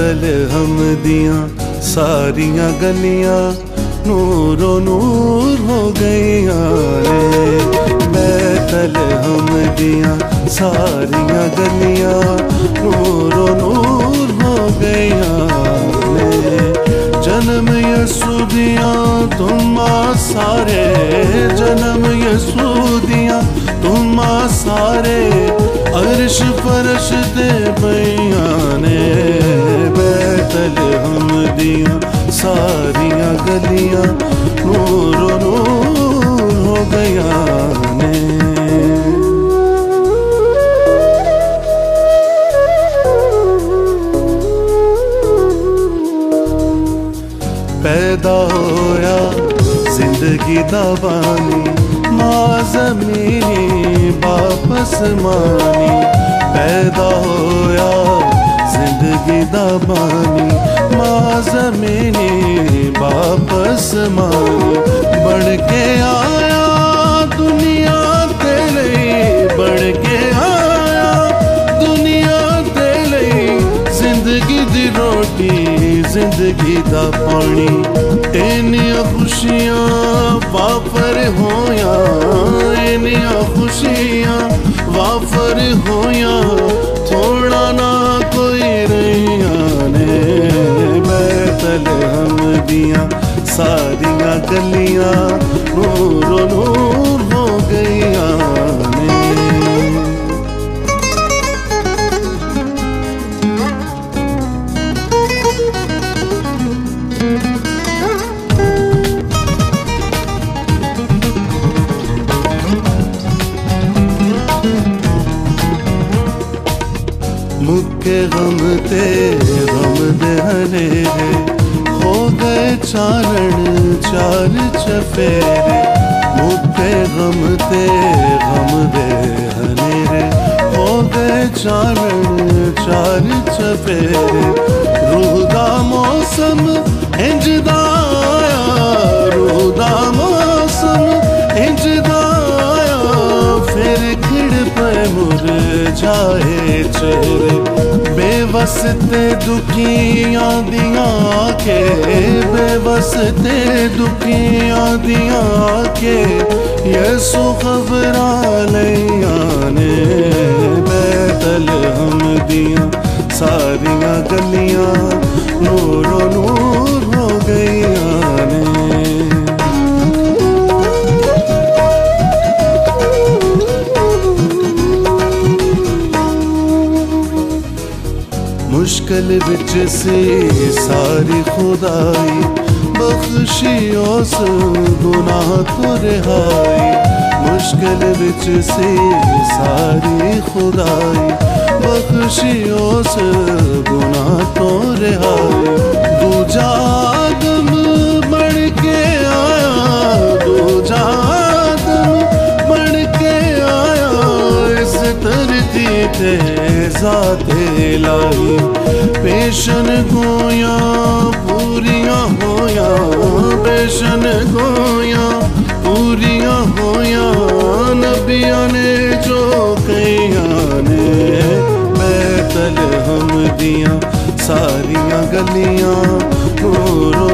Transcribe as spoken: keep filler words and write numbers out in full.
बैतल हम दियां सारियां गलियां नूरो नूर हो गईयां ने। बैतल हम दियां सारियां गलियां नूरो नूर हो गईयां ने। जन्म यसू दियां तुमा सारे, जन्म यसू दियां तुमा सारे अर्श फरश दे बयां ने। बैतल हम दियां सारियां गलियां नूरो नूर हो गया ने। पैदा होया जिंदगी दा बानी मां ज़मीनी बाप आसमानी। पैदा होया जिंदगी दा बानी मां ज़मीनी बाप आसमानी। बढ़ के आया दुनिया ते लई, बढ़ के आया दुनिया ते लई। जिंदगी दी रोटी जिंदगी दा पानी इन्नियां खुशियां वाफर होया, इन्नियां खुशियां वाफर होया थोड़ा ना कोई रहिया ने। बैतल हम दियां सारियां गलियां नूरो नूर हो गईयां ने। मुक्के गम ते गम दे हनेरे हो गए चारण चार चफेरे। मुक्के गम ते गम दे हनेरे हो गए चारण चार चफेरे। रूह दा मौसम इंज दा आया, रूह दा मौसम इंज दा आया। फिर खिड़ पे मुरझाए चेहरे बेबस ते दुखियां दियां के, बेबस ते दुखियां दियां के यसू खबरां लईयां ने। बैतल हम दियां सारियां गलियां नूरो नूर हो गईयां ने। मुश्किल विच से सारी खुदाई बख्शी उस गुनाह तो रिहाई। मुश्किल विच से सारी खुदाई बख्शी उस गुनाह तो रिहाई। दूजा आदम बढ़ के आया, दूजा आदम बढ़ के आया। इस धरती ते ज़ाते लाई पेशन गोया पूरियां होया, पेशन गोया पूरियां होया। नबियां ने जो कहियां ने। बैतल हम दियां सारियां गलियां नूरो